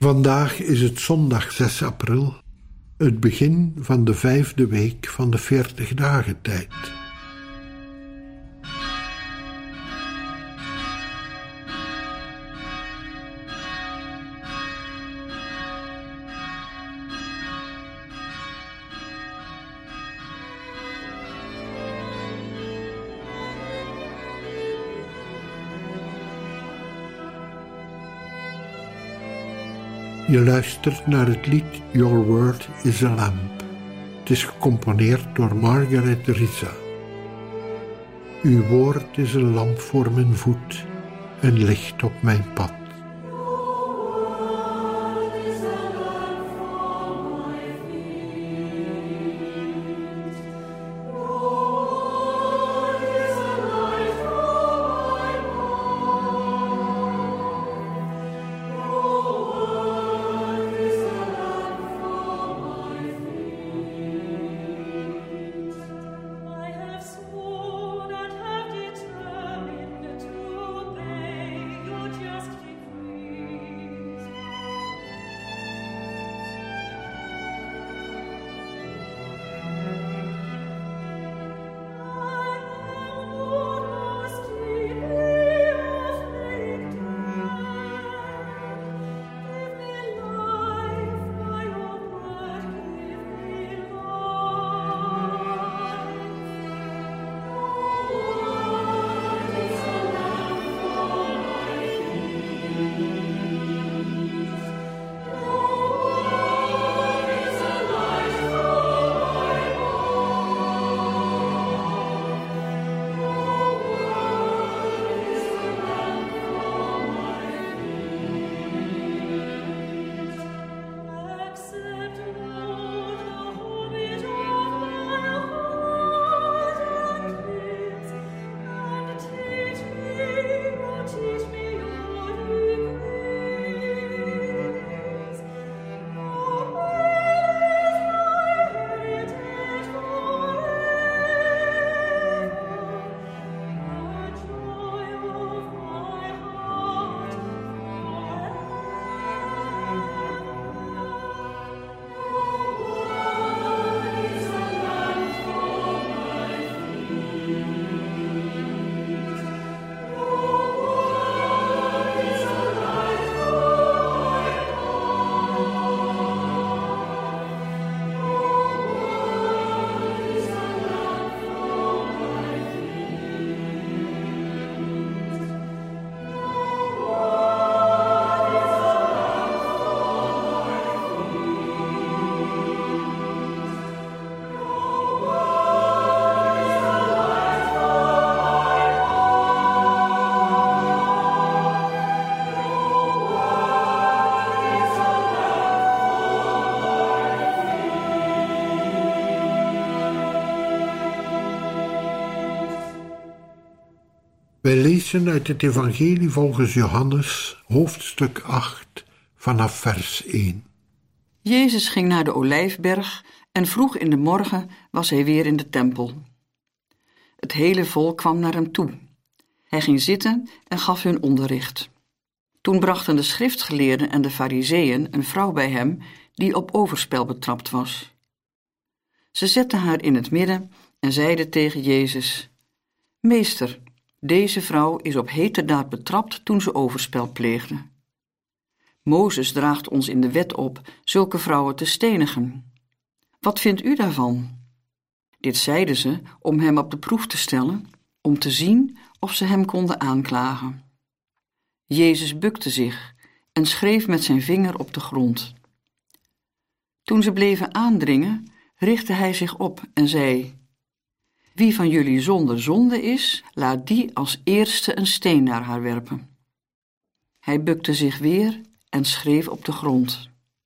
Vandaag is het zondag 6 april, het begin van de 5e week van de 40 dagen tijd. Je luistert naar het lied Your Word is a Lamp. Het is gecomponeerd door Margaret Risa. Uw woord is een lamp voor mijn voet, een licht op mijn pad. Wij lezen uit het Evangelie volgens Johannes, hoofdstuk 8, vanaf vers 1. Jezus ging naar de Olijfberg en vroeg in de morgen was hij weer in de tempel. Het hele volk kwam naar hem toe. Hij ging zitten en gaf hun onderricht. Toen brachten de schriftgeleerden en de farizeeën een vrouw bij hem die op overspel betrapt was. Ze zetten haar in het midden en zeiden tegen Jezus: Meester, deze vrouw is op heterdaad betrapt toen ze overspel pleegde. Mozes draagt ons in de wet op zulke vrouwen te stenigen. Wat vindt u daarvan? Dit zeiden ze om hem op de proef te stellen, om te zien of ze hem konden aanklagen. Jezus bukte zich en schreef met zijn vinger op de grond. Toen ze bleven aandringen, richtte hij zich op en zei: Wie van jullie zonder zonde is, laat die als eerste een steen naar haar werpen. Hij bukte zich weer en schreef op de grond.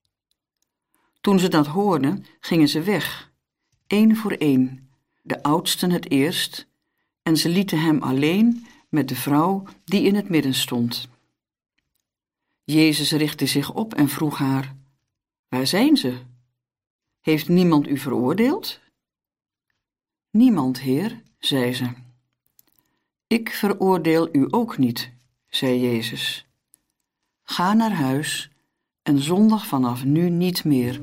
Toen ze dat hoorden, gingen ze weg, één voor één, de oudsten het eerst, en ze lieten hem alleen met de vrouw die in het midden stond. Jezus richtte zich op en vroeg haar: Waar zijn ze? Heeft niemand u veroordeeld? Niemand, Heer, zei ze. Ik veroordeel u ook niet, zei Jezus. Ga naar huis en zondig vanaf nu niet meer.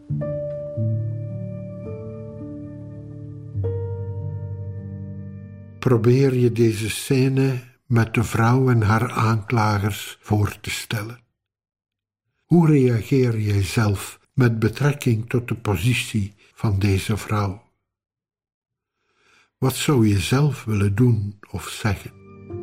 Probeer je deze scène met de vrouw en haar aanklagers voor te stellen. Hoe reageer jij zelf met betrekking tot de positie van deze vrouw? Wat zou je zelf willen doen of zeggen?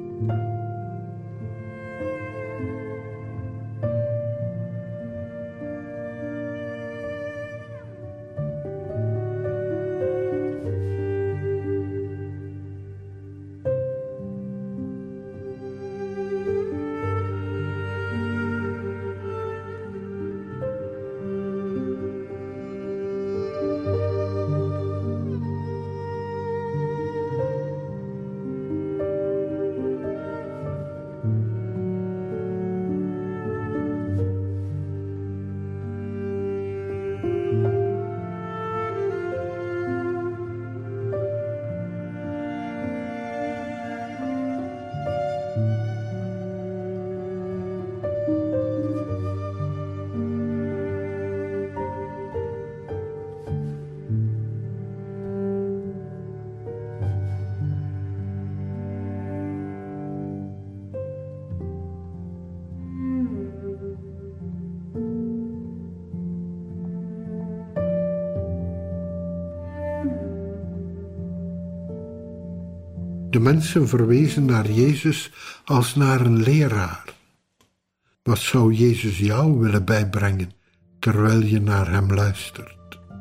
De mensen verwezen naar Jezus als naar een leraar. Wat zou Jezus jou willen bijbrengen terwijl je naar hem luistert?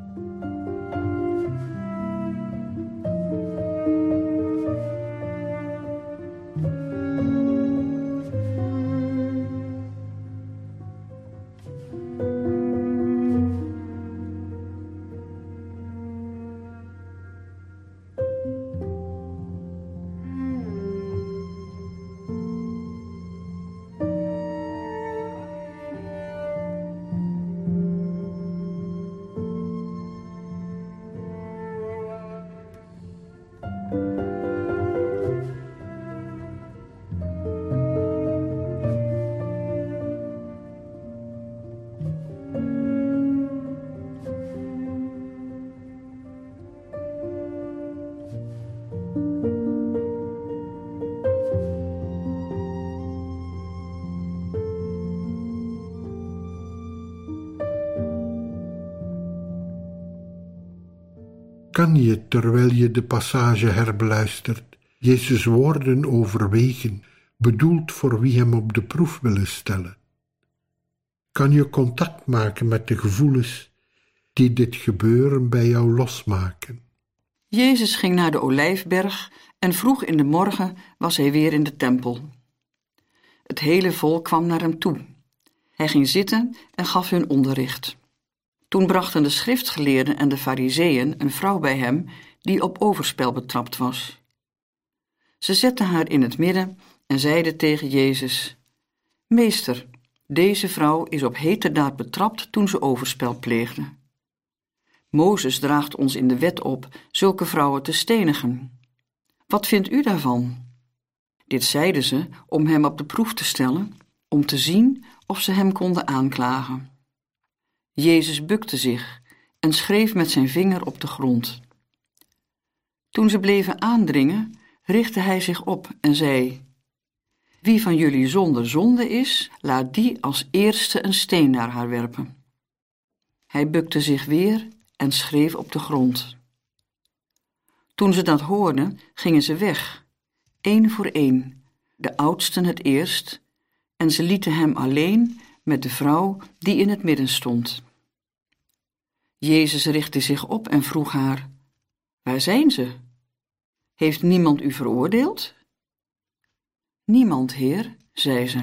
Kan je, terwijl je de passage herbeluistert, Jezus' woorden overwegen, bedoeld voor wie hem op de proef willen stellen? Kan je contact maken met de gevoelens die dit gebeuren bij jou losmaken? Jezus ging naar de Olijfberg en vroeg in de morgen was hij weer in de tempel. Het hele volk kwam naar hem toe. Hij ging zitten en gaf hun onderricht. Toen brachten de schriftgeleerden en de farizeeën een vrouw bij hem die op overspel betrapt was. Ze zetten haar in het midden en zeiden tegen Jezus: Meester, deze vrouw is op heterdaad betrapt toen ze overspel pleegde. Mozes draagt ons in de wet op zulke vrouwen te stenigen. Wat vindt u daarvan? Dit zeiden ze om hem op de proef te stellen, om te zien of ze hem konden aanklagen. Jezus bukte zich en schreef met zijn vinger op de grond. Toen ze bleven aandringen, richtte hij zich op en zei: Wie van jullie zonder zonde is, laat die als eerste een steen naar haar werpen. Hij bukte zich weer en schreef op de grond. Toen ze dat hoorden, gingen ze weg, één voor één, de oudsten het eerst, en ze lieten hem alleen met de vrouw die in het midden stond. Jezus richtte zich op en vroeg haar: Waar zijn ze? Heeft niemand u veroordeeld? Niemand, Heer, zei ze.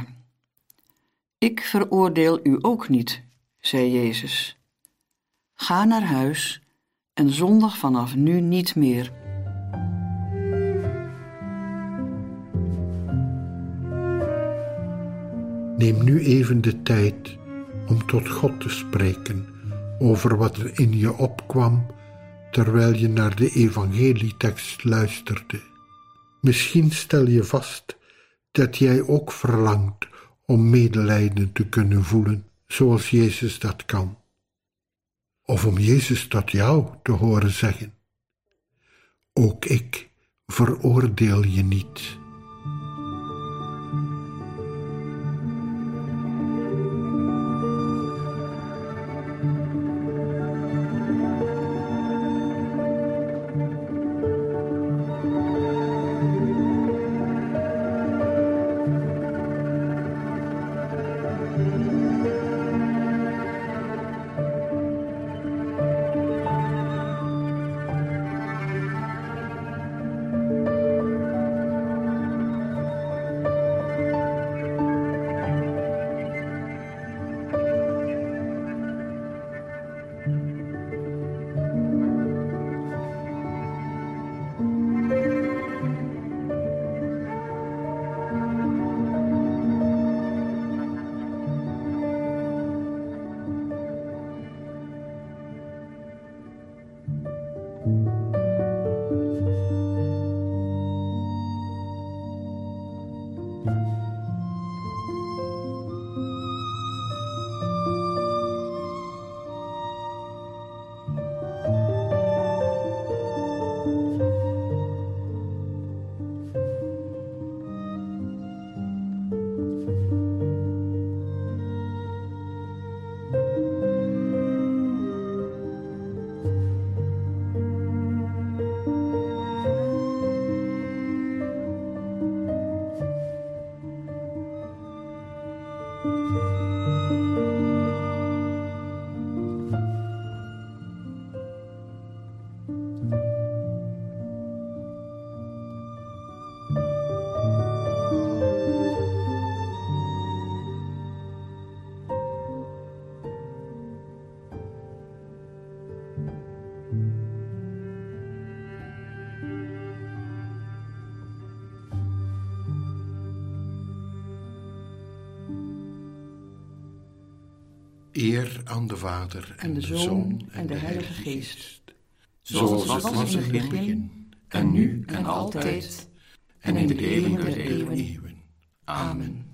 Ik veroordeel u ook niet, zei Jezus. Ga naar huis en zondig vanaf nu niet meer. Neem nu even de tijd om tot God te spreken over wat er in je opkwam terwijl je naar de evangelietekst luisterde. Misschien stel je vast dat jij ook verlangt om medelijden te kunnen voelen zoals Jezus dat kan. Of om Jezus tot jou te horen zeggen: ook ik veroordeel je niet. Eer aan de Vader en de Zoon en de Heilige Geest, zoals het was in het begin, en nu en altijd, en in de eeuwen der eeuwen. Amen.